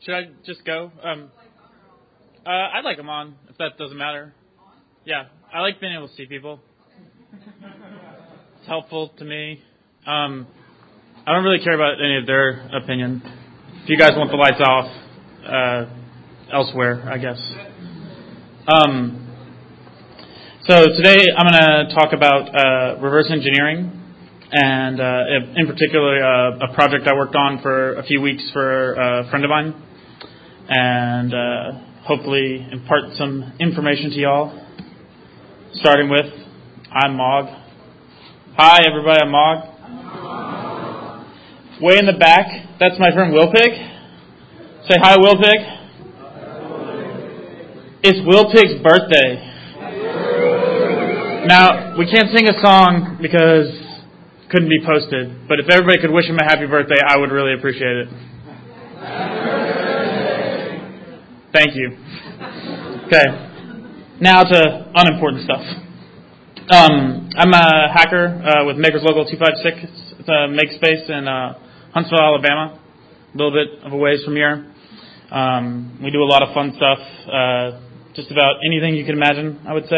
Should I just go? I'd like them on, if that doesn't matter. Yeah, I like being able to see people. It's helpful to me. I don't really care about any of their opinion. If you guys want the lights off, elsewhere, I guess. So today I'm going to talk about reverse engineering, and in particular a project I worked on for a few weeks for a friend of mine, and hopefully impart some information to y'all. Starting with, I'm Mog. Hi everybody, I'm Mog. Way in the back, that's my friend Wilpig. Say hi, Wilpig. It's Wilpig's birthday. Now, we can't sing a song because it couldn't be posted, but if everybody could wish him a happy birthday, I would really appreciate it. Thank you. Okay. Now to unimportant stuff. I'm a hacker with Makers Local 256. It's a makespace in Huntsville, Alabama, a little bit of a ways from here. We do a lot of fun stuff, just about anything you can imagine, I would say.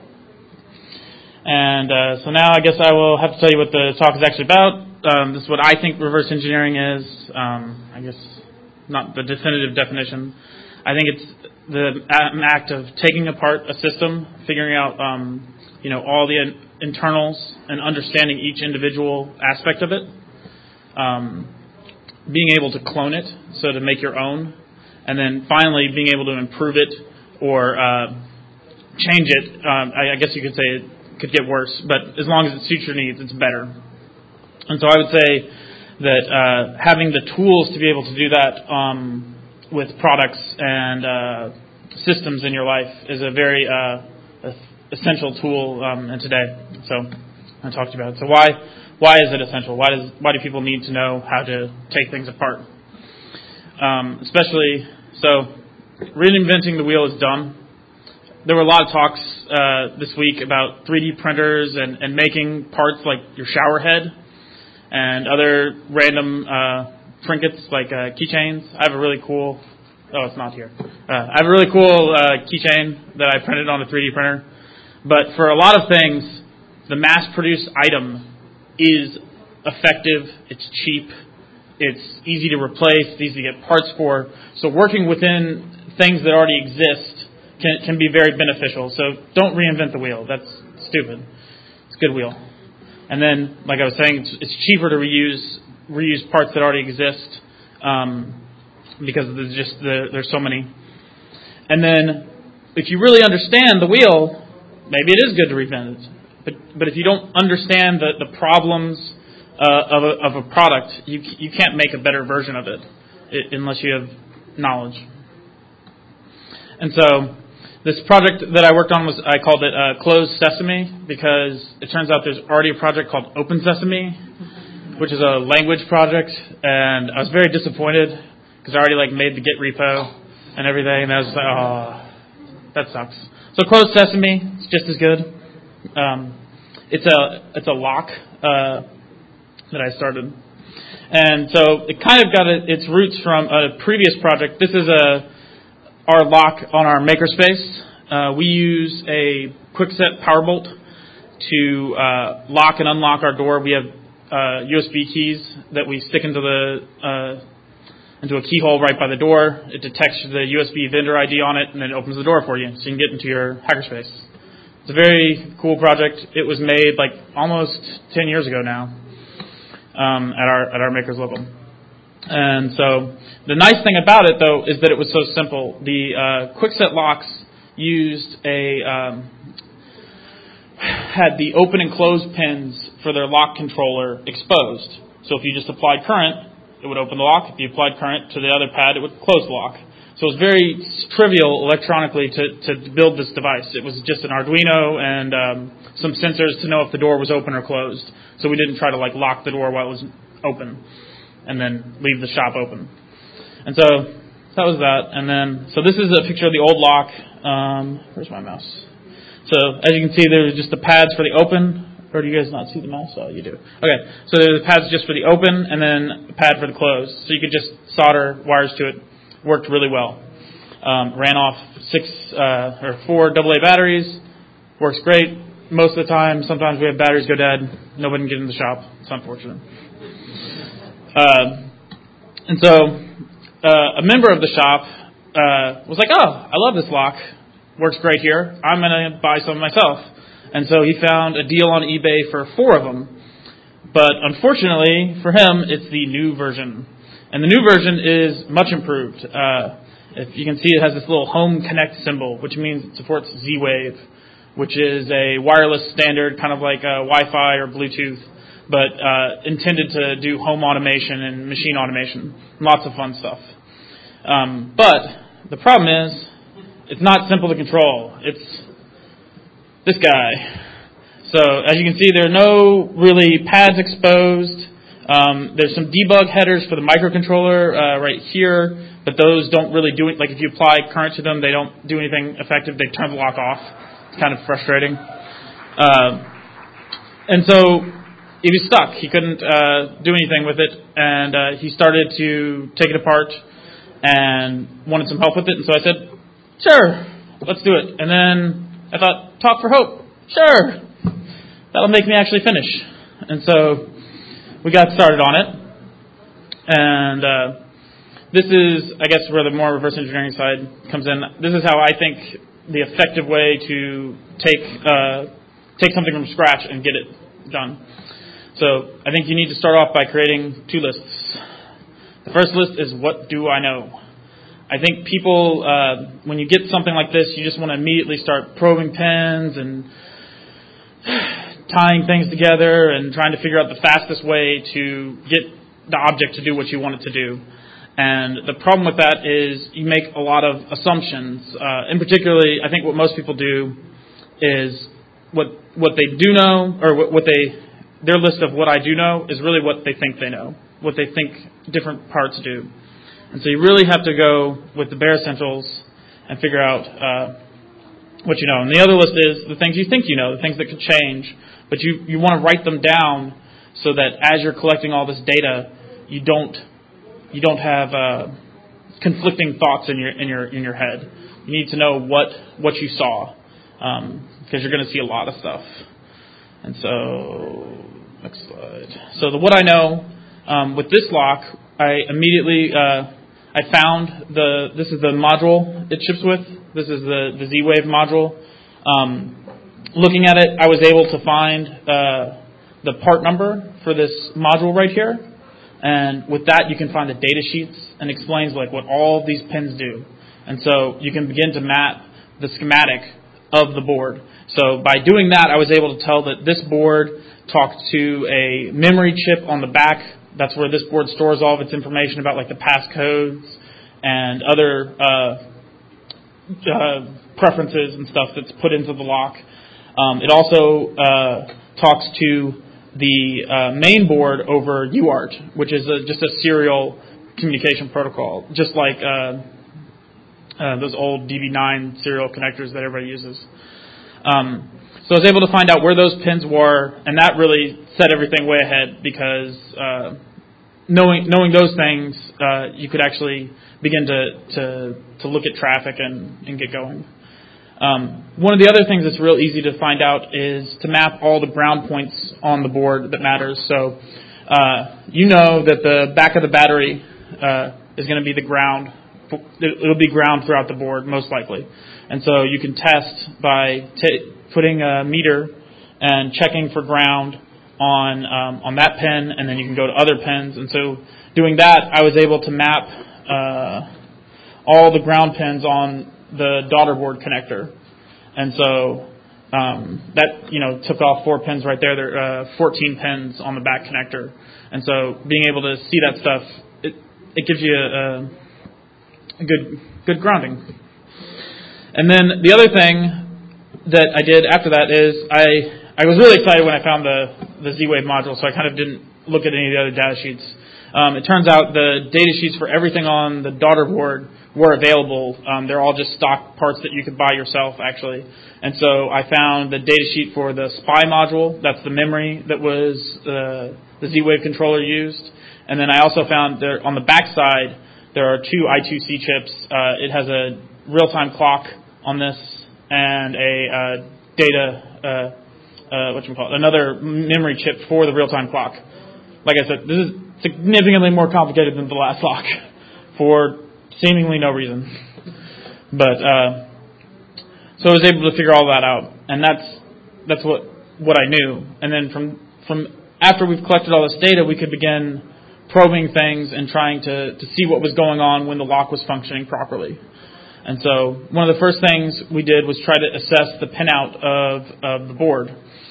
And so now I guess I will have to tell you what the talk is actually about. This is what I think reverse engineering is. I guess not the definitive definition. I think it's the act of taking apart a system, figuring out all the internals, and understanding each individual aspect of it. Being able to clone it, so to make your own, and then finally being able to improve it or change it. I guess you could say it could get worse, but as long as it suits your needs, it's better. And so I would say that having the tools to be able to do that with products and systems in your life is a very essential tool in today. So I talked about it. So why is it essential? Why do people need to know how to take things apart? Especially, so reinventing the wheel is done. There were a lot of talks this week about 3D printers and making parts like your shower head and other random trinkets like keychains. I have a really cool, it's not here. I have a really cool keychain that I printed on a 3D printer. But for a lot of things, the mass-produced item is effective, it's cheap, it's easy to replace, it's easy to get parts for. So working within things that already exist can be very beneficial. So don't reinvent the wheel. That's stupid. It's a good wheel. And then, like I was saying, it's cheaper to reuse parts that already exist because there's so many. And then, if you really understand the wheel, maybe it is good to reinvent it. But if you don't understand the problems of a product, you can't make a better version of it unless you have knowledge. And so this project that I worked on I called it Closed Sesame because it turns out there's already a project called Open Sesame, which is a language project, and I was very disappointed because I already made the Git repo and everything, and I was like, oh, that sucks. So Closed Sesame, it's just as good. It's a lock that I started. And so it kind of got its roots from a previous project. This is our lock on our makerspace. We use a QuickSet PowerBolt to lock and unlock our door. We have USB keys that we stick into a keyhole right by the door. It detects the USB vendor ID on it, and then it opens the door for you, so you can get into your hackerspace. It's a very cool project. It was made almost 10 years ago now at our Makers Local. And so the nice thing about it, though, is that it was so simple. The QuickSet locks had the open and close pins for their lock controller exposed. So if you just applied current, it would open the lock. If you applied current to the other pad, it would close the lock. So it was very trivial electronically to build this device. It was just an Arduino and some sensors to know if the door was open or closed. So we didn't try to lock the door while it was open and then leave the shop open. And so that was that. And then, so this is a picture of the old lock. Where's my mouse? So as you can see, there's just the pads for the open. Or do you guys not see the mouse? Oh, you do. Okay, so there's the pads just for the open and then a pad for the close. So you could just solder wires to it worked really well. Ran off 4 AA batteries. Works great most of the time. Sometimes we have batteries go dead. Nobody can get in the shop. It's unfortunate. And so a member of the shop was like, "Oh, I love this lock. Works great here. I'm going to buy some myself." And so he found a deal on eBay for 4 of them. But unfortunately for him, it's the new version. And the new version is much improved. If you can see, it has this little home connect symbol, which means it supports Z-Wave, which is a wireless standard, kind of like Wi-Fi or Bluetooth, but intended to do home automation and machine automation. Lots of fun stuff. But the problem is, it's not simple to control. It's this guy. So as you can see, there are no really pads exposed. There's some debug headers for the microcontroller right here, but those don't really do it. Like if you apply current to them, they don't do anything effective. They turn the lock off. It's kind of frustrating. And so he was stuck. He couldn't do anything with it, and he started to take it apart and wanted some help with it. And so I said, "Sure, let's do it." And then I thought, "Talk for Hope. Sure. That'll make me actually finish." And so we got started on it. And this is, I guess, where the more reverse engineering side comes in. This is how I think the effective way to take something from scratch and get it done. So I think you need to start off by creating 2 lists. The first list is, what do I know? I think people, when you get something like this, you just want to immediately start probing pins and tying things together and trying to figure out the fastest way to get the object to do what you want it to do. And the problem with that is you make a lot of assumptions. And particularly, I think what most people do is what they do know, or their list of what I do know is really what they think they know, what they think different parts do. And so you really have to go with the bare essentials and figure out what you know. And the other list is the things you think you know, the things that could change. But you want to write them down so that as you're collecting all this data, you don't have conflicting thoughts in your head. You need to know what you saw, because you're going to see a lot of stuff. And so, next slide. So what I know with this lock, I immediately I found this is the module it ships with. This is the Z-Wave module. Looking at it, I was able to find the part number for this module right here. And with that, you can find the data sheets and explains like what all these pins do. And so you can begin to map the schematic of the board. So by doing that, I was able to tell that this board talks to a memory chip on the back. That's where this board stores all of its information about like the passcodes and other preferences and stuff that's put into the lock. It also talks to the main board over UART, which is just a serial communication protocol, just like those old DB9 serial connectors that everybody uses. So I was able to find out where those pins were, and that really set everything way ahead because knowing those things, you could actually begin to look at traffic and get going. One of the other things that's real easy to find out is to map all the ground points on the board that matters. So you know that the back of the battery is going to be the ground. It'll be ground throughout the board, most likely. And so you can test by putting a meter and checking for ground on that pin, and then you can go to other pins. And so doing that, I was able to map all the ground pins on the daughter board connector. And so that took off 4 pins right there. There are 14 pins on the back connector. And so being able to see that stuff, it gives you a good grounding. And then the other thing that I did after that is I was really excited when I found the Z-Wave module, so I kind of didn't look at any of the other data sheets. It turns out the data sheets for everything on the daughter board were available. They're all just stock parts that you could buy yourself, actually. And so I found the data sheet for the SPI module. That's the memory that was the Z-Wave controller used. And then I also found there on the back side There are 2 I2C chips. It has a real-time clock on this and a data, another memory chip for the real-time clock. Like I said, this is significantly more complicated than the last lock for seemingly no reason. But so I was able to figure all that out, and that's what I knew. And then from after we've collected all this data, we could begin probing things and trying to see what was going on when the lock was functioning properly. And so one of the first things we did was try to assess the pinout of the board.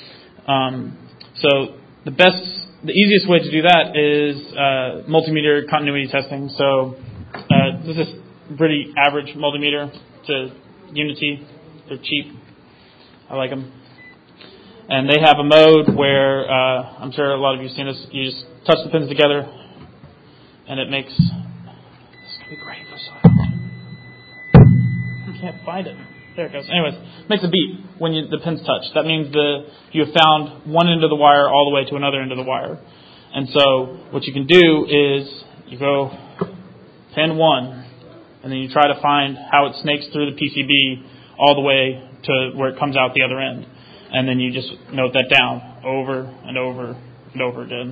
So the easiest way to do that is multimeter continuity testing. So this is pretty average multimeter to Unity. They're cheap. I like them. And they have a mode where, I'm sure a lot of you have seen this, you just touch the pins together, and it makes, this is going to be great for sound. I can't find it. There it goes. Anyways, it makes a beep when the pins touch. That means you have found one end of the wire all the way to another end of the wire. And so what you can do is you go pin 1, and then you try to find how it snakes through the PCB all the way to where it comes out the other end. And then you just note that down over and over and over again.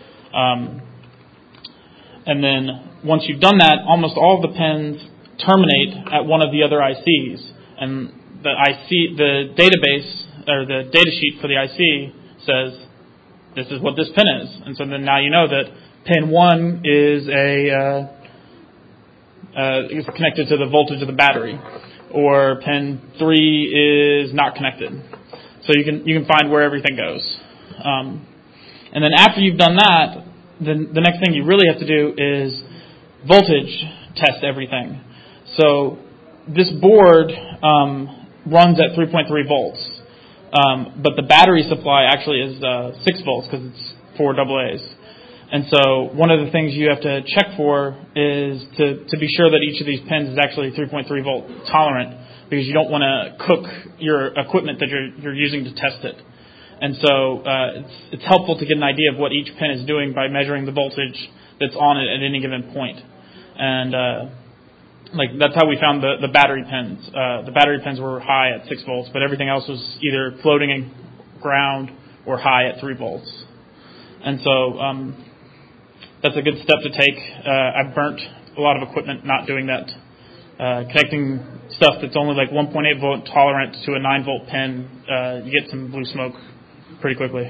And then once you've done that, almost all of the pins terminate at one of the other ICs. And the database, or the data sheet for the IC says, this is what this pin is. And so then now you know that pin 1 is is connected to the voltage of the battery, or pin 3 is not connected. So you can find where everything goes. And then after you've done that, the next thing you really have to do is voltage test everything. So this board runs at 3.3 volts, but the battery supply actually is 6 volts because it's 4 AA's. And so one of the things you have to check for is to be sure that each of these pins is actually 3.3 volt tolerant, because you don't want to cook your equipment that you're using to test it. And so it's helpful to get an idea of what each pin is doing by measuring the voltage that's on it at any given point. And that's how we found the battery pins. The battery pins were high at 6 volts, but everything else was either floating in ground or high at 3 volts. And so that's a good step to take. I've burnt a lot of equipment not doing that. Connecting stuff that's only like 1.8 volt tolerant to a 9 volt pin, you get some blue smoke pretty quickly.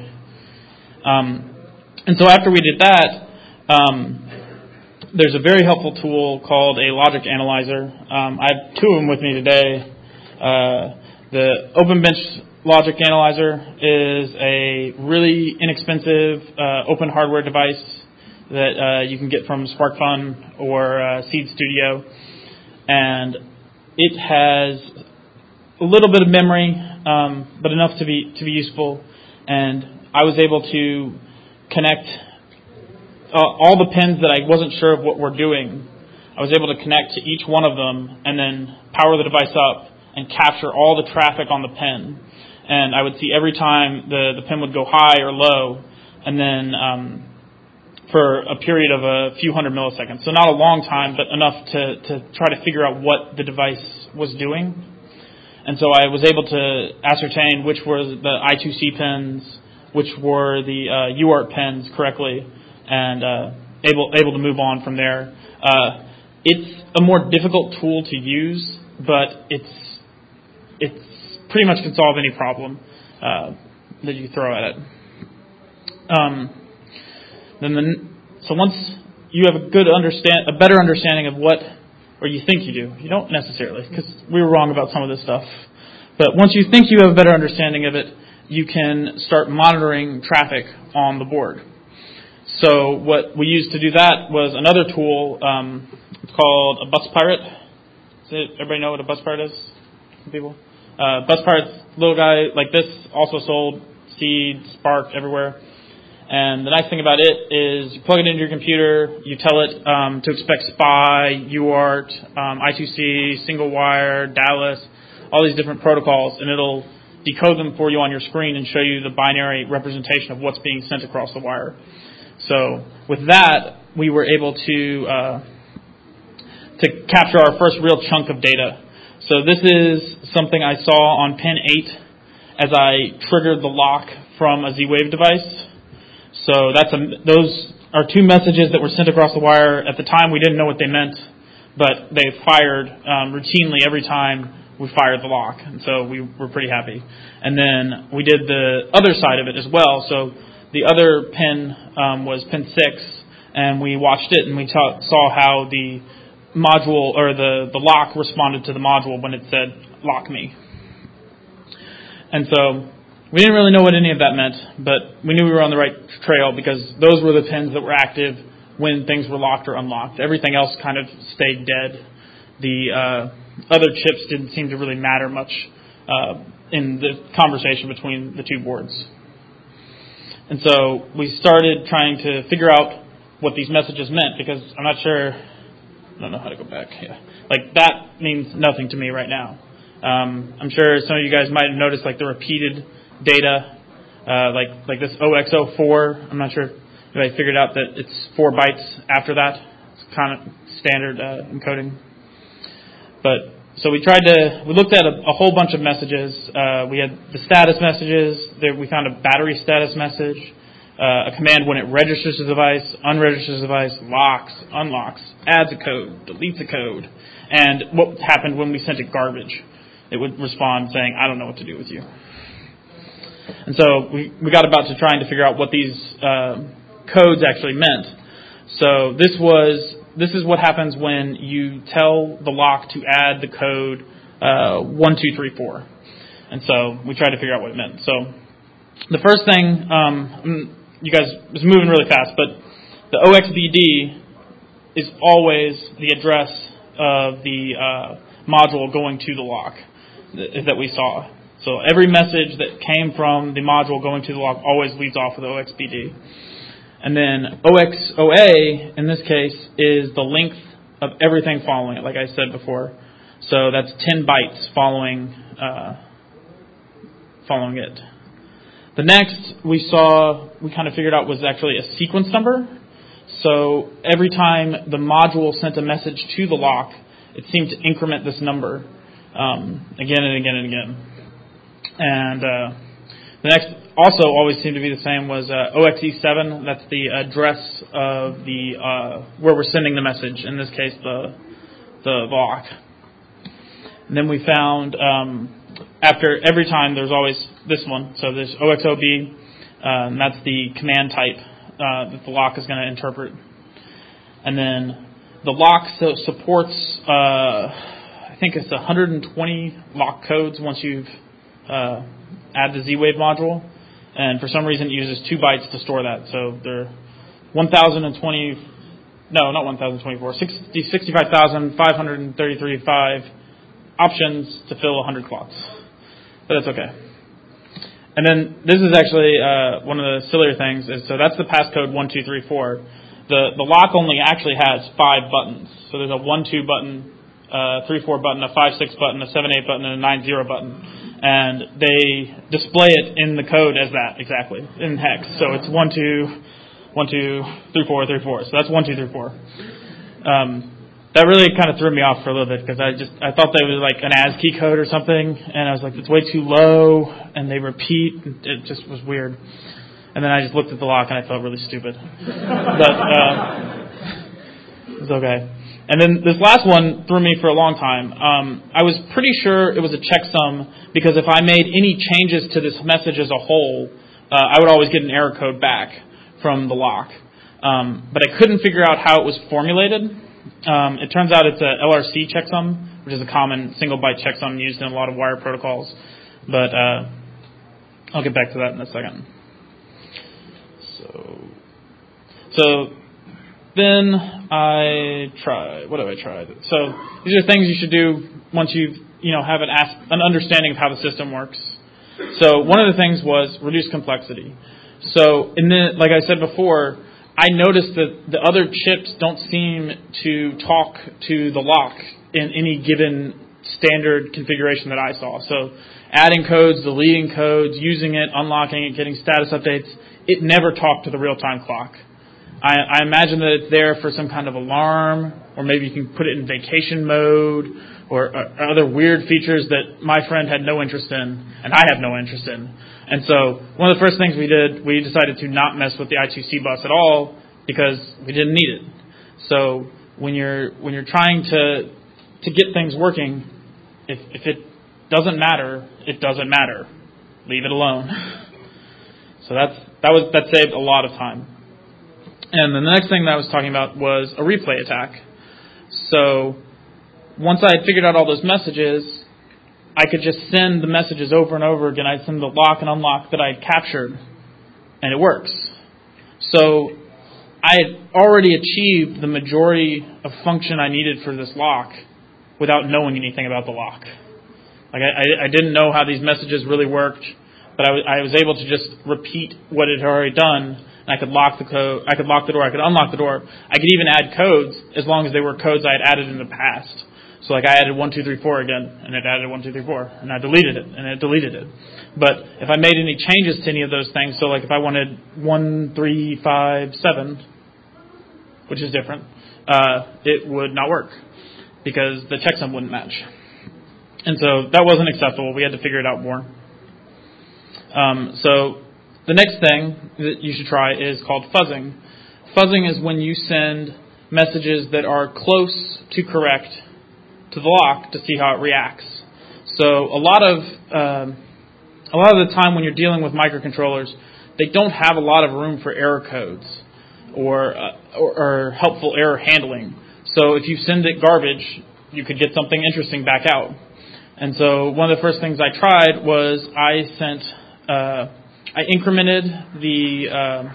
And so after we did that, there's a very helpful tool called a logic analyzer. I have 2 of them with me today. The OpenBench Logic Analyzer is a really inexpensive open hardware device that you can get from SparkFun or Seed Studio. And it has a little bit of memory, but enough to be useful. And I was able to connect all the pins that I wasn't sure of what were doing. I was able to connect to each one of them and then power the device up and capture all the traffic on the pin. And I would see every time the pin would go high or low, and then for a period of a few hundred milliseconds. So not a long time, but enough to try to figure out what the device was doing. And so I was able to ascertain which were the I2C pins, which were the UART pins correctly, and able to move on from there. It's a more difficult tool to use, but it's pretty much can solve any problem that you throw at it. So once you have a better understanding of what, or you think you do, you don't necessarily, because we were wrong about some of this stuff. But once you think you have a better understanding of it, you can start monitoring traffic on the board. So what we used to do that was another tool. It's called a Bus Pirate. Everybody know what a Bus Pirate is? People. Bus Pirate's a little guy like this, also sold Seed, Spark, everywhere. And the nice thing about it is you plug it into your computer, you tell it to expect SPI, UART, I2C, single wire, Dallas, all these different protocols, and it'll decode them for you on your screen and show you the binary representation of what's being sent across the wire. So with that, we were able to to capture our first real chunk of data. So this is something I saw on pin 8 as I triggered the lock from a Z-Wave device. So those are two messages that were sent across the wire. At the time, we didn't know what they meant, but they fired routinely every time we fired the lock, and so we were pretty happy. And then we did the other side of it as well. So the other pin was pin 6, and we watched it, and we saw how the module or the lock responded to the module when it said "lock me." And so we didn't really know what any of that meant, but we knew we were on the right trail because those were the pins that were active when things were locked or unlocked. Everything else kind of stayed dead. The other chips didn't seem to really matter much in the conversation between the two boards. And so we started trying to figure out what these messages meant because I'm not sure. I don't know how to go back. Yeah. Like, that means nothing to me right now. I'm sure some of you guys might have noticed, like, the repeated data, like this OX04. I'm not sure if I figured out that it's 4 bytes after that. It's kind of standard encoding. But so we looked at a whole bunch of messages. We had the status messages. We found a battery status message, a command when it registers the device, unregisters the device, locks, unlocks, adds a code, deletes a code, and what happened when we sent it garbage. It would respond saying, "I don't know what to do with you." And so we got about to trying to figure out what these codes actually meant. So this is what happens when you tell the lock to add the code 1234. And so we tried to figure out what it meant. So the first thing, you guys, was moving really fast, but the OXBD is always the address of the module going to the lock that we saw. So every message that came from the module going to the lock always leads off with OXBD. And then OXOA, in this case, is the length of everything following it, like I said before. So that's 10 bytes following it. The next we kind of figured out was actually a sequence number. So every time the module sent a message to the lock, it seemed to increment this number again and again and again. And the next also always seemed to be the same was OXE7. That's the address of the where we're sending the message. In this case, the lock. And then we found after every time there's always this one. So there's OXOB. And that's the command type that the lock is going to interpret. And then the lock supports I think it's 120 lock codes once you've add the Z-Wave module, and for some reason it uses 2 bytes to store that. So there are 65,533 options to fill 100 clocks. But that's okay. And then this is actually one of the sillier things. So that's the passcode 1234. The lock only actually has 5 buttons. So there's a 1-2 button, 3-4 button, a 5-6 button, a 7-8 button, and a 9-0 button. And they display it in the code as that, exactly, in hex. So it's 1, 2, 1, 2, 3, 4, 3, 4. So that's 1, 2, 3, 4. That really kind of threw me off for a little bit because I thought that was like an ASCII code or something, and I was like, it's way too low, and they repeat. It just was weird. And then I just looked at the lock and I felt really stupid. But it's okay. And then this last one threw me for a long time. I was pretty sure it was a checksum because if I made any changes to this message as a whole, I would always get an error code back from the lock. But I couldn't figure out how it was formulated. It turns out it's a LRC checksum, which is a common single byte checksum used in a lot of wire protocols. But I'll get back to that in a second. So then what have I tried? So these are things you should do once you have an understanding of how the system works. So one of the things was reduce complexity. So like I said before, I noticed that the other chips don't seem to talk to the lock in any given standard configuration that I saw. So adding codes, deleting codes, using it, unlocking it, getting status updates, it never talked to the real-time clock. I imagine that it's there for some kind of alarm, or maybe you can put it in vacation mode, or other weird features that my friend had no interest in, and I have no interest in. And so one of the first things we did, we decided to not mess with the I2C bus at all because we didn't need it. So when you're trying to get things working, if it doesn't matter, it doesn't matter. Leave it alone. So that saved a lot of time. And the next thing that I was talking about was a replay attack. So once I had figured out all those messages, I could just send the messages over and over again. I'd send the lock and unlock that I had captured, and it works. So I had already achieved the majority of function I needed for this lock without knowing anything about the lock. Like I didn't know how these messages really worked, but I was able to just repeat what it had already done. And I could lock the code. I could lock the door. I could unlock the door. I could even add codes as long as they were codes I had added in the past. So like I added 1, 2, 3, 4 again, and it added 1, 2, 3, 4, and I deleted it, and it deleted it. But if I made any changes to any of those things, so like if I wanted 1, 3, 5, 7, which is different, it would not work because the checksum wouldn't match. And so that wasn't acceptable. We had to figure it out more. So the next thing that you should try is called fuzzing. Fuzzing is when you send messages that are close to correct to the lock to see how it reacts. So a lot of the time when you're dealing with microcontrollers, they don't have a lot of room for error codes or helpful error handling. So if you send it garbage, you could get something interesting back out. And so one of the first things I tried was I incremented the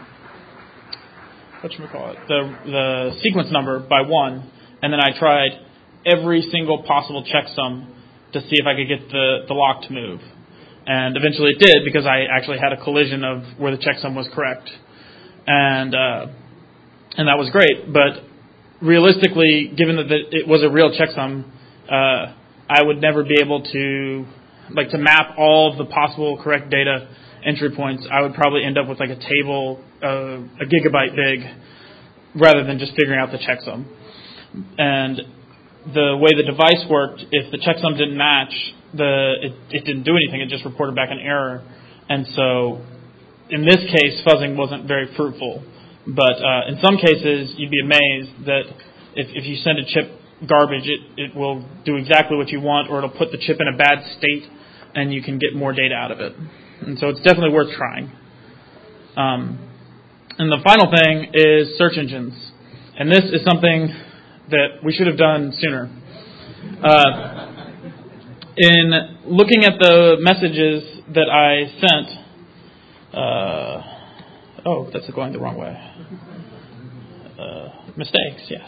the sequence number by 1, and then I tried every single possible checksum to see if I could get the lock to move. And eventually it did, because I actually had a collision of where the checksum was correct. And that was great. But realistically, given that it was a real checksum, I would never be able to map all of the possible correct data entry points. I would probably end up with like a table a gigabyte big rather than just figuring out the checksum. And the way the device worked, if the checksum didn't match, it didn't do anything. It just reported back an error. And so in this case, fuzzing wasn't very fruitful. But in some cases, you'd be amazed that if you send a chip garbage, it will do exactly what you want, or it'll put the chip in a bad state, and you can get more data out of it. And so it's definitely worth trying. And the final thing is search engines. And this is something that we should have done sooner. In looking at the messages that I sent, that's going the wrong way. Mistakes, yes.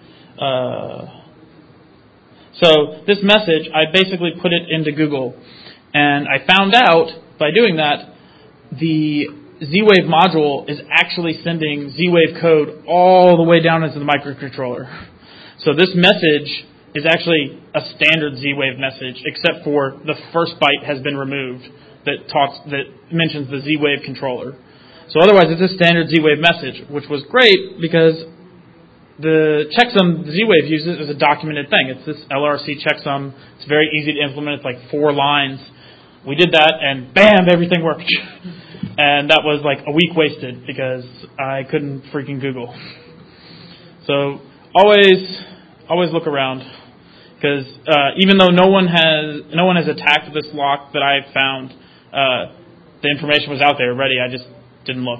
So this message, I basically put it into Google, and I found out by doing that the Z-Wave module is actually sending Z-Wave code all the way down into the microcontroller. So this message is actually a standard Z-Wave message, except for the first byte has been removed that mentions the Z-Wave controller. So otherwise, it's a standard Z-Wave message, which was great because the checksum Z-Wave uses is a documented thing. It's this LRC checksum. It's very easy to implement. It's like 4 lines. We did that, and bam, everything worked. And that was like a week wasted because I couldn't freaking Google. So always look around, because even though no one has attacked this lock that I found, the information was out there ready. I just didn't look.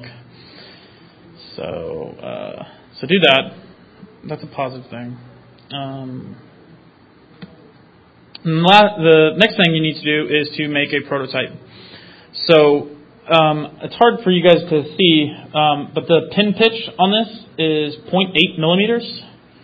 So do that. That's a positive thing. The next thing you need to do is to make a prototype. So it's hard for you guys to see, but the pin pitch on this is 0.8 millimeters.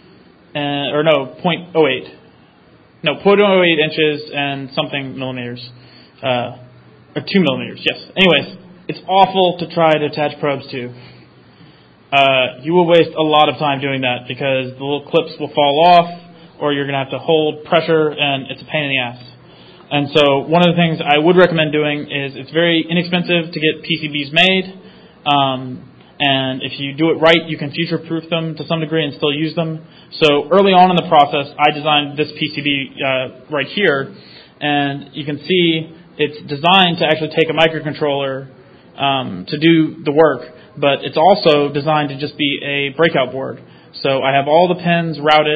0.08. No, 0.08 inches and something millimeters. Or 2 millimeters, yes. Anyways, it's awful to try to attach probes to. You will waste a lot of time doing that because the little clips will fall off, or you're going to have to hold pressure, and it's a pain in the ass. And so one of the things I would recommend doing is it's very inexpensive to get PCBs made, And if you do it right, you can future-proof them to some degree and still use them. So early on in the process, I designed this PCB right here, and you can see it's designed to actually take a microcontroller to do the work, but it's also designed to just be a breakout board. So I have all the pins routed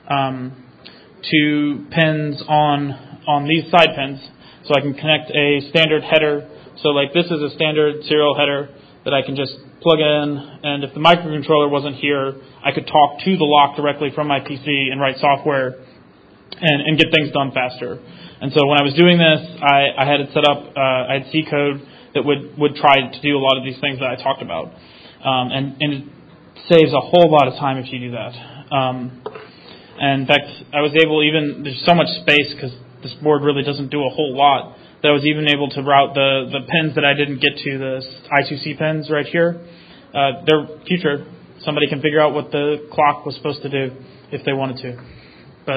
to pins on these side pins, so I can connect a standard header. So like this is a standard serial header that I can just plug in, and if the microcontroller wasn't here, I could talk to the lock directly from my PC and write software and get things done faster. And so when I was doing this, I had it set up, I had C code that would try to do a lot of these things that I talked about. And it saves a whole lot of time if you do that. And in fact, I was able there's so much space because this board really doesn't do a whole lot, that I was even able to route the pins that I didn't get to, the I2C pins right here. They're future. Somebody can figure out what the clock was supposed to do if they wanted to. But,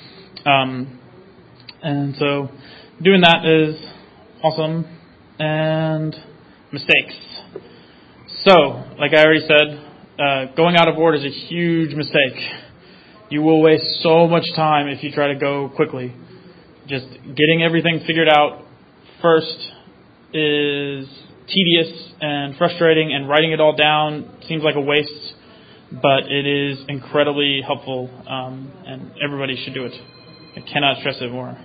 and so doing that is awesome. And mistakes. So, like I already said, going out of order is a huge mistake. You will waste so much time if you try to go quickly. Just getting everything figured out first is tedious and frustrating, and writing it all down seems like a waste, but it is incredibly helpful, and everybody should do it. I cannot stress it more.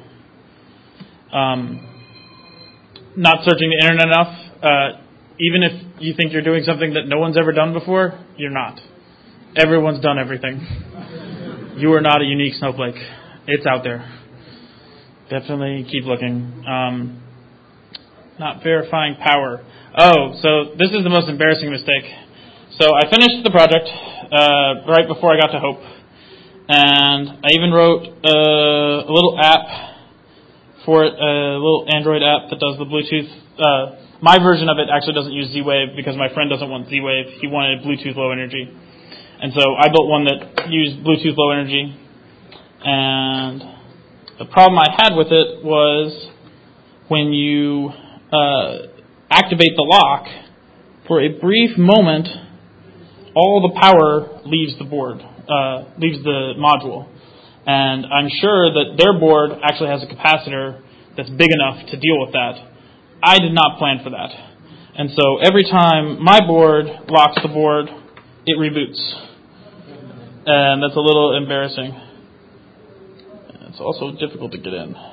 Not searching the internet enough. Even if you think you're doing something that no one's ever done before, you're not. Everyone's done everything. You are not a unique snowflake. It's out there. Definitely keep looking. Not verifying power. Oh, so this is the most embarrassing mistake. So I finished the project right before I got to Hope. And I even wrote a little app for it, a little Android app that does the Bluetooth. My version of it actually doesn't use Z-Wave because my friend doesn't want Z-Wave. He wanted Bluetooth Low Energy. And so I built one that used Bluetooth Low Energy. And the problem I had with it was when you activate the lock, for a brief moment, all the power leaves the board, leaves the module. And I'm sure that their board actually has a capacitor that's big enough to deal with that. I did not plan for that. And so every time my board locks the board, it reboots. And that's a little embarrassing. It's also difficult to get in.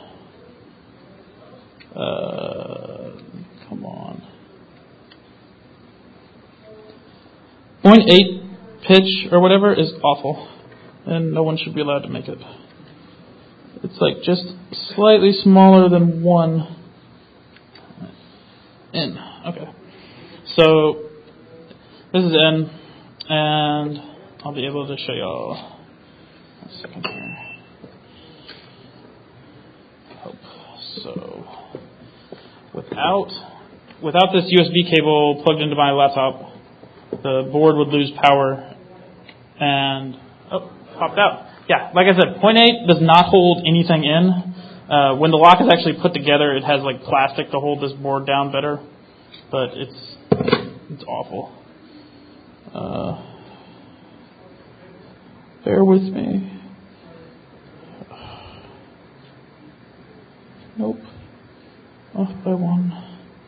Come on. 0.8 pitch or whatever is awful. And no one should be allowed to make it. It's like just slightly smaller than 1 in. Okay. So this is in, and I'll be able to show y'all a second here. Hope. So without this USB cable plugged into my laptop, the board would lose power and popped out. Yeah, like I said, 0.8 does not hold anything in. When the lock is actually put together, it has like plastic to hold this board down better, but it's awful. Bear with me. Nope. Off by 1.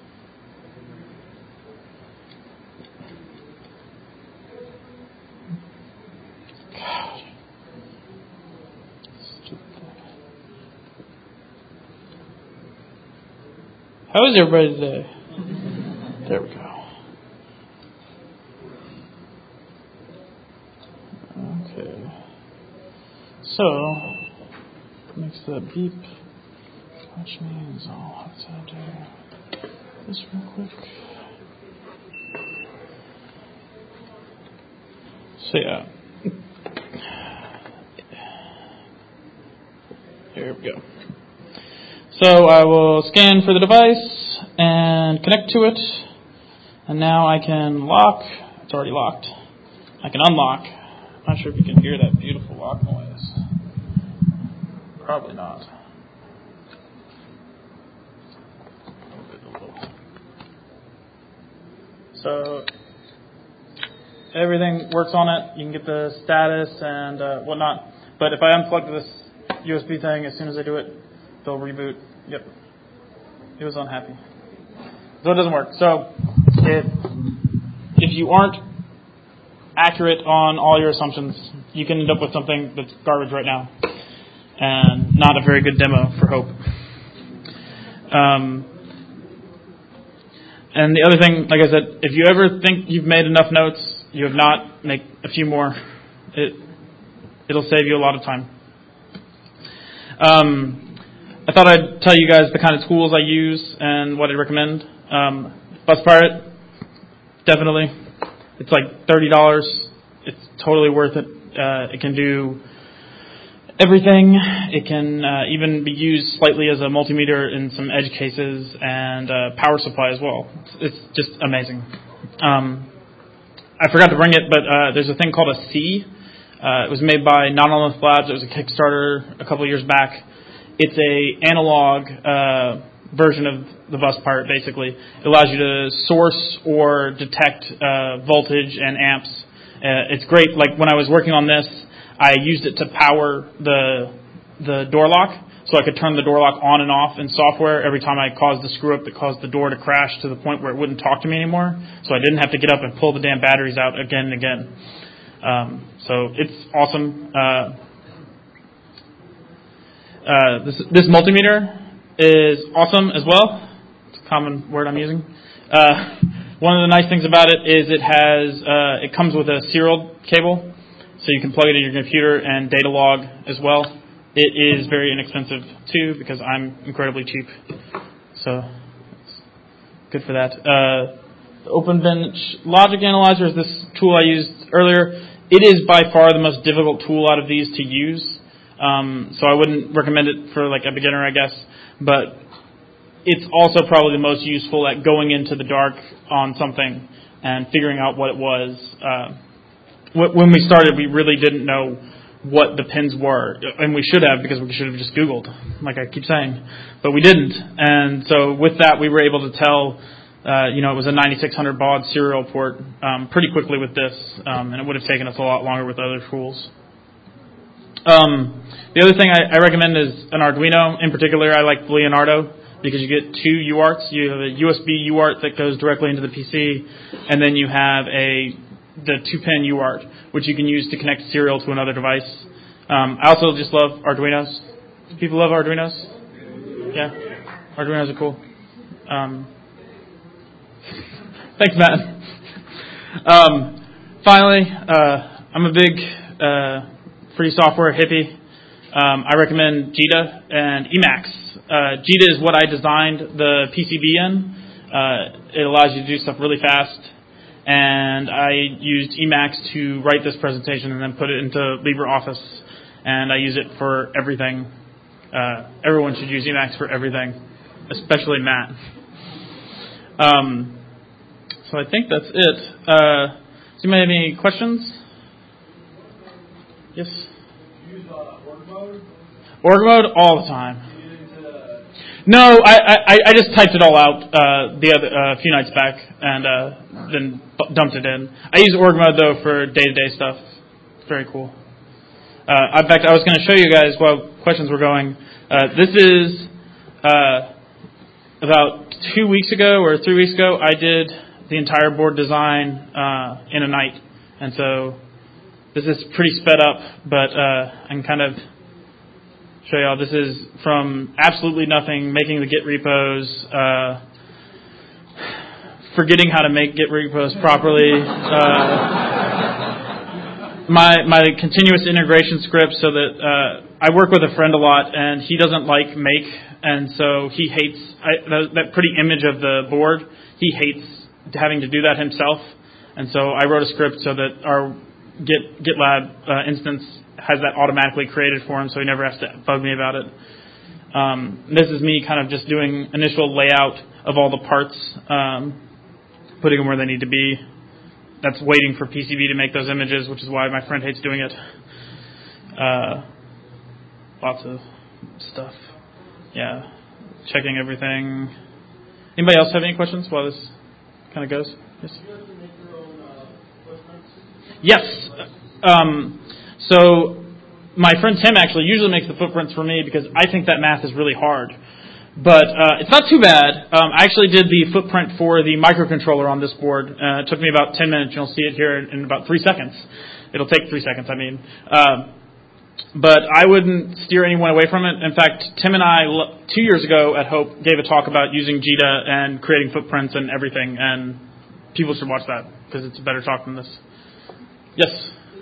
God. How is everybody today? There we go. Okay. So, makes that beep, which means I'll have to do this real quick. So yeah. Here we go. So I will scan for the device and connect to it. And now I can lock. It's already locked. I can unlock. I'm not sure if you can hear that beautiful lock noise. Probably not. So everything works on it. You can get the status and whatnot. But if I unplug this USB thing, as soon as I do it, they'll reboot. Yep. It was unhappy. So it doesn't work. So if you aren't accurate on all your assumptions, you can end up with something that's garbage right now. And not a very good demo for Hope. And the other thing, like I said, if you ever think you've made enough notes, you have not, make a few more. It'll save you a lot of time. I thought I'd tell you guys the kind of tools I use and what I recommend. Bus Pirate, definitely. It's like $30. It's totally worth it. It can do everything. It can even be used slightly as a multimeter in some edge cases and power supply as well. It's just amazing. I forgot to bring it, but there's a thing called a C. It was made by Nautilus Labs. It was a Kickstarter a couple of years back. It's a analog version of the Bus Pirate, basically. It allows you to source or detect voltage and amps. It's great. Like when I was working on this, I used it to power the door lock, so I could turn the door lock on and off in software every time I caused a screw up that caused the door to crash to the point where it wouldn't talk to me anymore. So I didn't have to get up and pull the damn batteries out again and again. So it's awesome. This multimeter is awesome as well. It's a common word I'm using. One of the nice things about it is it comes with a serial cable, so you can plug it in your computer and data log as well. It is very inexpensive too because I'm incredibly cheap, so it's good for that. The OpenBench Logic Analyzer is this tool I used earlier. It is by far the most difficult tool out of these to use. So I wouldn't recommend it for like a beginner, I guess. But it's also probably the most useful at going into the dark on something and figuring out what it was. When we started, we really didn't know what the pins were. And we should have, because we should have just Googled, like I keep saying. But we didn't. And so with that, we were able to tell, it was a 9600 baud serial port pretty quickly with this. And it would have taken us a lot longer with other tools. The other thing I recommend is an Arduino. In particular, I like Leonardo because you get two UARTs. You have a USB UART that goes directly into the PC, and then you have the 2-pin UART, which you can use to connect serial to another device. I also just love Arduinos. Do people love Arduinos? Yeah? Arduinos are cool. Thanks, Matt. Finally, I'm a big free software hippie. I recommend Jita and Emacs. Jita is what I designed the PCB in. It allows you to do stuff really fast. And I used Emacs to write this presentation and then put it into LibreOffice. And I use it for everything. Everyone should use Emacs for everything, especially Matt. So I think that's it. Does anybody have any questions? Yes? You use org mode? Org mode all the time. No, I just typed it all out a few nights back and then dumped it in. I use org mode though for day-to-day stuff. It's very cool. In fact, I was going to show you guys while questions were going. This is about 2 weeks ago or 3 weeks ago. I did the entire board design in a night, and so this is pretty sped up, but I can kind of show y'all. This is from absolutely nothing, making the Git repos, forgetting how to make Git repos properly, my continuous integration script, so that I work with a friend a lot, and he doesn't like make, and so he hates that pretty image of the board. He hates having to do that himself, and so I wrote a script so that our GitLab instance has that automatically created for him, so he never has to bug me about it. This is me kind of just doing initial layout of all the parts, putting them where they need to be. That's waiting for PCB to make those images, which is why my friend hates doing it. Lots of stuff. Yeah, checking everything. Anybody else have any questions while this kind of goes? Yes? Do you have to make your own footprints? Yes. So my friend Tim actually usually makes the footprints for me because I think that math is really hard. But it's not too bad. I actually did the footprint for the microcontroller on this board. It took me about 10 minutes. You'll see it here in about 3 seconds. It'll take 3 seconds, I mean. But I wouldn't steer anyone away from it. In fact, Tim and I, 2 years ago at Hope, gave a talk about using JITA and creating footprints and everything. And people should watch that because it's a better talk than this. Yes?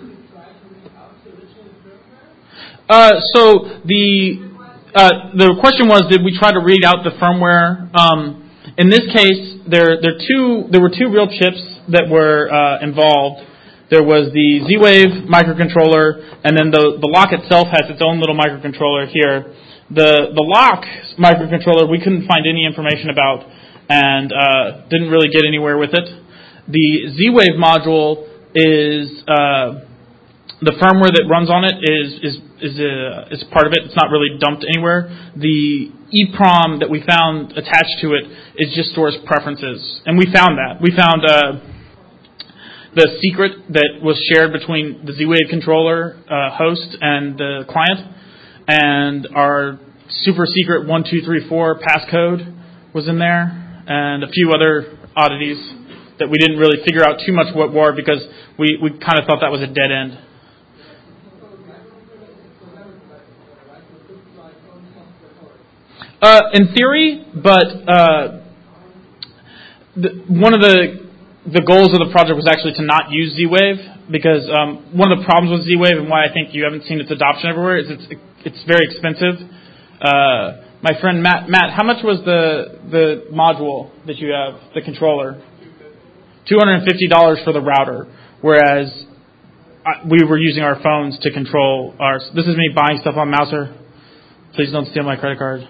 So the question was, did we try to read out the firmware? In this case, there were two real chips that were involved. There was the Z-Wave microcontroller, and then the lock itself has its own little microcontroller here. The lock microcontroller we couldn't find any information about, and didn't really get anywhere with it. The Z-Wave module is the firmware that runs on it is part of it. It's not really dumped anywhere. The EEPROM that we found attached to it just stores preferences, and we found that. We found the secret that was shared between the Z-Wave controller host and the client, and our super secret 1234 passcode was in there, and a few other oddities that we didn't really figure out too much what were because we kind of thought that was a dead end. In theory, but one of the goals of the project was actually to not use Z-Wave because one of the problems with Z-Wave and why I think you haven't seen its adoption everywhere is it's very expensive. My friend Matt, how much was the module that you have, the controller? $250 for the router, whereas we were using our phones to control ours. This is me buying stuff on Mouser. Please don't steal my credit card.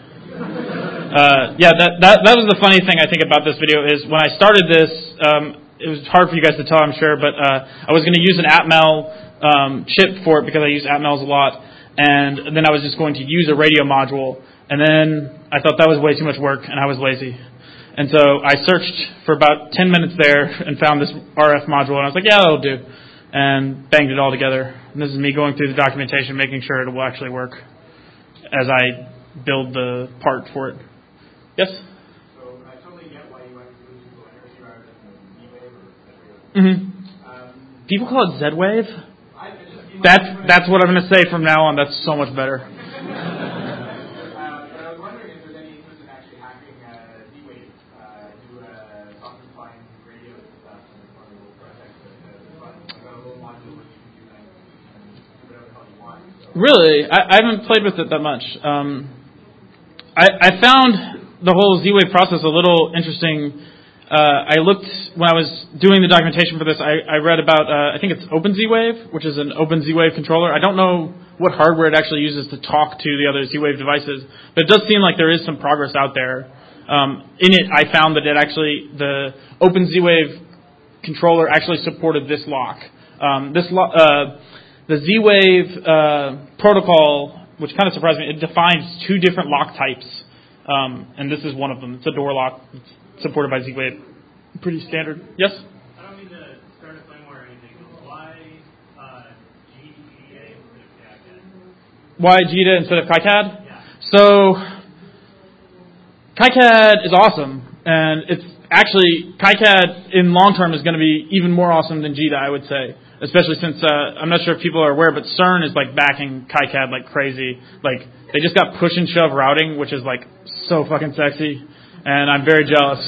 That was the funny thing I think about this video is when I started this, it was hard for you guys to tell, I'm sure, but I was going to use an Atmel chip for it because I use Atmels a lot, and then I was just going to use a radio module, and then I thought that was way too much work, and I was lazy. And so I searched for about 10 minutes there and found this RF module, and I was like, yeah, that'll do, and banged it all together. And this is me going through the documentation, making sure it will actually work as I build the part for it. Yes? So I totally get why you went to Bluetooth inertia rather than Z-Wave or Z-Wave. Mm-hmm. People call it Z-Wave? That's what I'm going to say from now on. That's so much better. But I was wondering if there's any interest in actually hacking Z-Wave, do software-defined radio stuff in one of the little projects that's fun. I've got a little module where you can do things and do whatever the hell you want. So. Really? I haven't played with it that much. I found the whole Z-Wave process a little interesting. I looked, when I was doing the documentation for this, I read about, I think it's OpenZ-Wave, which is an Open Z-Wave controller. I don't know what hardware it actually uses to talk to the other Z-Wave devices, but it does seem like there is some progress out there. In it, I found that the Open Z-Wave controller actually supported this lock. The Z-Wave protocol, which kind of surprised me, it defines 2 different lock types. And this is one of them. It's a door lock. It's supported by Z-Wave. Pretty standard. Yes? I don't mean to start a flame war or anything, but why GDA instead of KiCad? Why JITA instead of KiCad? Yeah. So, KiCad is awesome. And it's actually, KiCad in long term is going to be even more awesome than JITA, I would say. Especially since, I'm not sure if people are aware, but CERN is like backing KiCad like crazy. Like, they just got push and shove routing, which is like so fucking sexy. And I'm very jealous.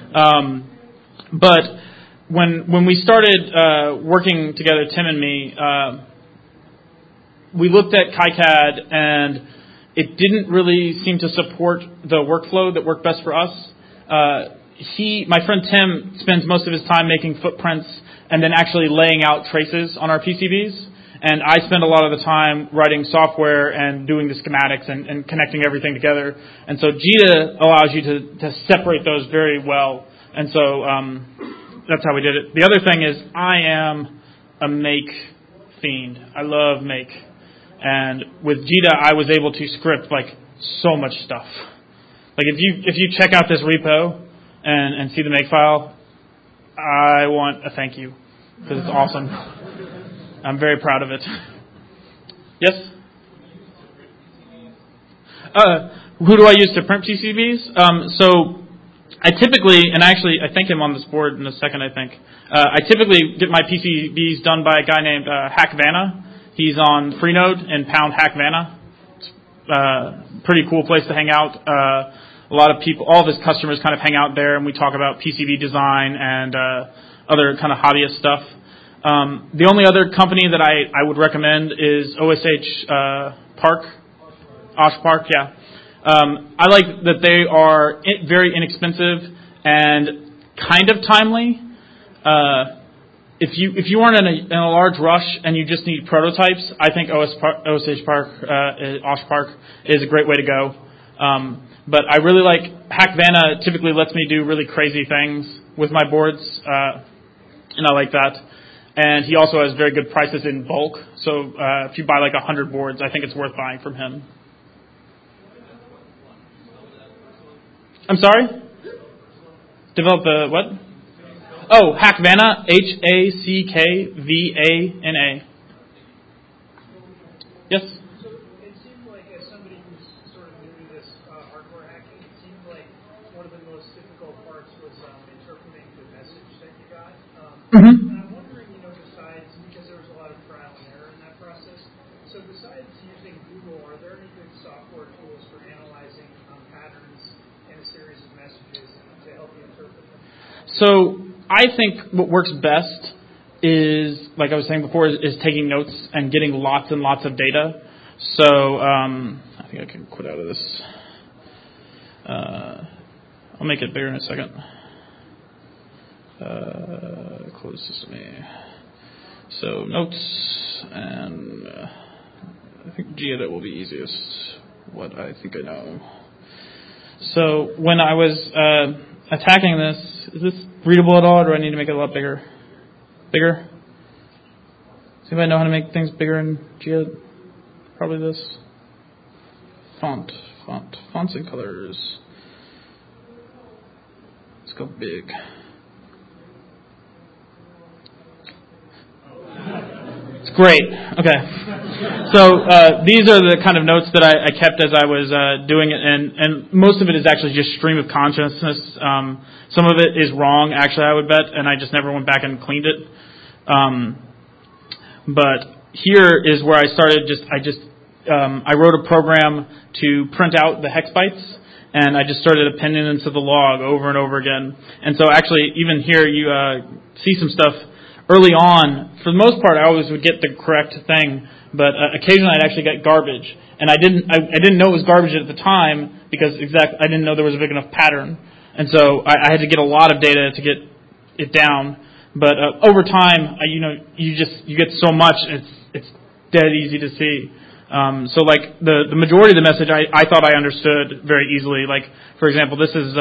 But when we started working together, Tim and me, we looked at KiCad and it didn't really seem to support the workflow that worked best for us. My friend Tim spends most of his time making footprints and then actually laying out traces on our PCBs. And I spend a lot of the time writing software and doing the schematics and connecting everything together. And so JITA allows you to separate those very well. And so that's how we did it. The other thing is I am a make fiend. I love make. And with JITA, I was able to script like so much stuff. Like if you check out this repo and see the make file, I want a thank you because it's awesome. I'm very proud of it. Yes? Who do I use to print PCBs? So I typically, and actually I thank him on this board in a second, I think. I typically get my PCBs done by a guy named Hack Vanna. He's on Freenode and pound Hack Vanna. It's pretty cool place to hang out. A lot of people, all of his customers kind of hang out there, and we talk about PCB design and other kind of hobbyist stuff. The only other company that I would recommend is OSH Park. Osh Park, yeah. I like that they are very inexpensive and kind of timely. If you aren't in a large rush and you just need prototypes, I think Osh Park is a great way to go. But I really like Hack Vanna. Typically lets me do really crazy things with my boards, and I like that. And he also has very good prices in bulk. So if you buy like 100 boards, I think it's worth buying from him. I'm sorry? Develop the what? Oh, Hack Vanna, HACKVANA. Yes? So it seems like, as somebody who's sort of new to this hardware hacking, it seems like one of the most difficult parts was interpreting the message that you got. And I'm wondering, besides, because there was a lot of trial and error in that process, so besides using Google, are there any good software tools for analyzing patterns in a series of messages to help you interpret them? So I think what works best is, like I was saying before, is taking notes and getting lots and lots of data. So I think I can quit out of this. I'll make it bigger in a second. Close Sesame. So notes, and I think gedit will be easiest. What I think I know. So when I was attacking this, is this readable at all, or do I need to make it a lot bigger? Bigger? Does anybody know how to make things bigger in gedit? Probably this. Fonts and colors. Let's go big. It's great. Okay. So these are the kind of notes that I kept as I was doing it, and most of it is actually just stream of consciousness. Some of it is wrong, actually, I would bet, and I just never went back and cleaned it. But here is where I started. I wrote a program to print out the hex bytes, and I just started appending them to the log over and over again. And so actually, even here, you see some stuff early on. For the most part, I always would get the correct thing, but occasionally I'd actually get garbage. And I didn't know it was garbage at the time because I didn't know there was a big enough pattern. And so I had to get a lot of data to get it down. But over time, you get so much, it's dead easy to see. So like the majority of the message I thought I understood very easily. Like, for example, this is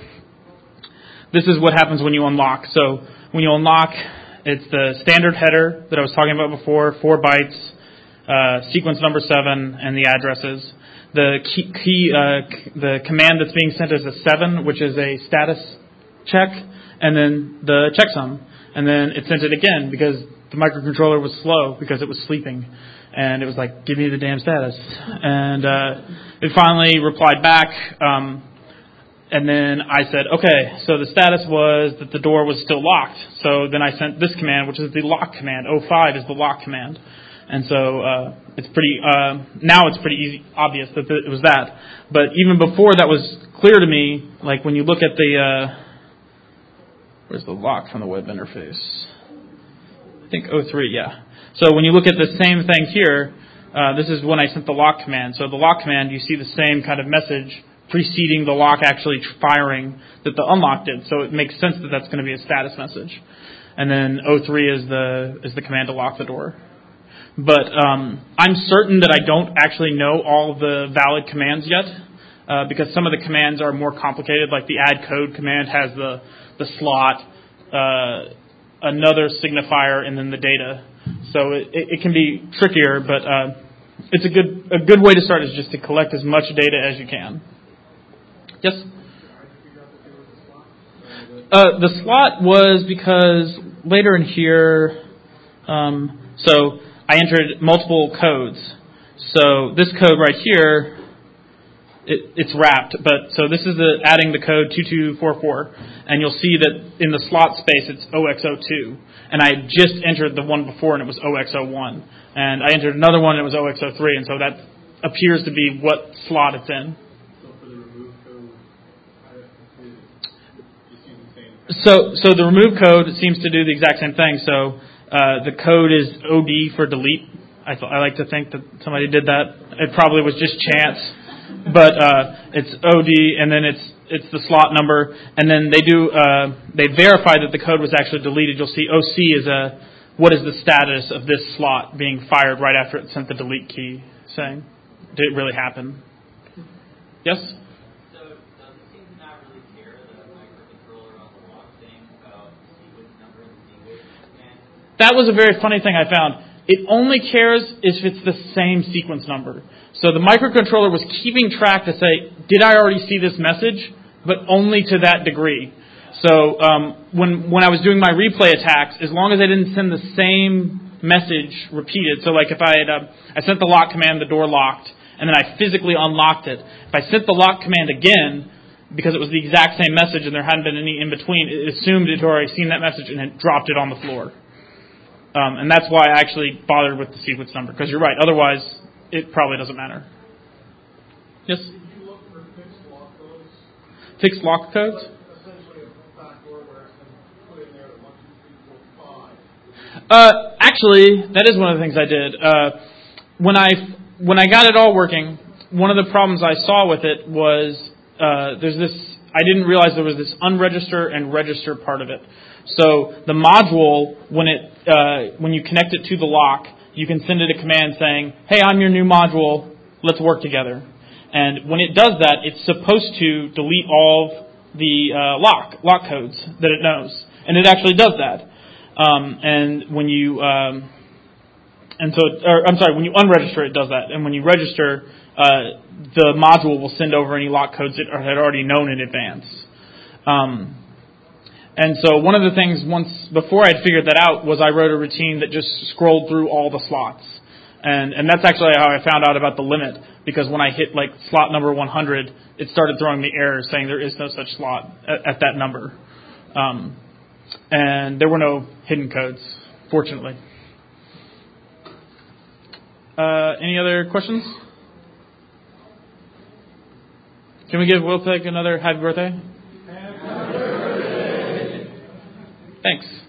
what happens when you unlock. So when you unlock, it's the standard header that I was talking about before, 4 bytes, sequence number 7, and the addresses. The the command that's being sent is a 7, which is a status check, and then the checksum. And then it sent it again because the microcontroller was slow because it was sleeping. And it was like, give me the damn status. And it finally replied back. And then I said, okay, so the status was that the door was still locked. So then I sent this command, which is the lock command. 05 is the lock command. And so it's pretty, now it's pretty easy, obvious that it was that. But even before that was clear to me, like when you look at the, where's the lock from the web interface? I think 03, yeah. So when you look at the same thing here, this is when I sent the lock command. So the lock command, you see the same kind of message preceding the lock actually firing that the unlock did. So it makes sense that that's going to be a status message. And then 03 is the command to lock the door. But I'm certain that I don't actually know all of the valid commands yet, because some of the commands are more complicated. Like the add code command has the slot, another signifier, and then the data. So it can be trickier, but it's a good way to start is just to collect as much data as you can. Yes? The slot was because later in here, So I entered multiple codes. So this code right here, it's wrapped, but so this is adding the code 2244, and you'll see that in the slot space it's OX02, and I had just entered the one before and it was OX01, and I entered another one and it was OX03, and so that appears to be what slot it's in. So for the remove code, just use the same. So the remove code seems to do the exact same thing. So the code is OD for delete. I like to think that somebody did that. It probably was just chance. But it's OD, and then it's the slot number, and then they verify that the code was actually deleted. You'll see OC is what is the status of this slot being fired right after it sent the delete key, saying, did it really happen? Yes? So does it seem to not really care the microcontroller on the lock thing about the sequence number and the D-Wave command? That was a very funny thing I found. It only cares if it's the same sequence number. So the microcontroller was keeping track to say, did I already see this message? But only to that degree. So when I was doing my replay attacks, as long as I didn't send the same message repeated, so like if I sent the lock command, the door locked, and then I physically unlocked it. If I sent the lock command again, because it was the exact same message and there hadn't been any in between, it assumed it had already seen that message and had dropped it on the floor. And that's why I actually bothered with the sequence number, because you're right. Otherwise, it probably doesn't matter. Yes? Did you look for fixed lock codes? Fixed lock codes? Essentially a backdoor where I can put in there the 1, 2, 3, 4, 5. Actually, that is one of the things I did. When I got it all working, one of the problems I saw with it was there's this. I didn't realize there was this unregister and register part of it. So the module, when you connect it to the lock, you can send it a command saying, "Hey, I'm your new module. Let's work together." And when it does that, it's supposed to delete all the lock codes that it knows, and it actually does that. And when you when you unregister, it does that. And when you register, the module will send over any lock codes it had already known in advance. And so one of the things before I had figured that out was I wrote a routine that just scrolled through all the slots. And that's actually how I found out about the limit, because when I hit like slot number 100, it started throwing me errors saying there is no such slot at that number. And there were no hidden codes, fortunately. Any other questions? Can we give Will Peg another happy birthday? Happy birthday! Thanks.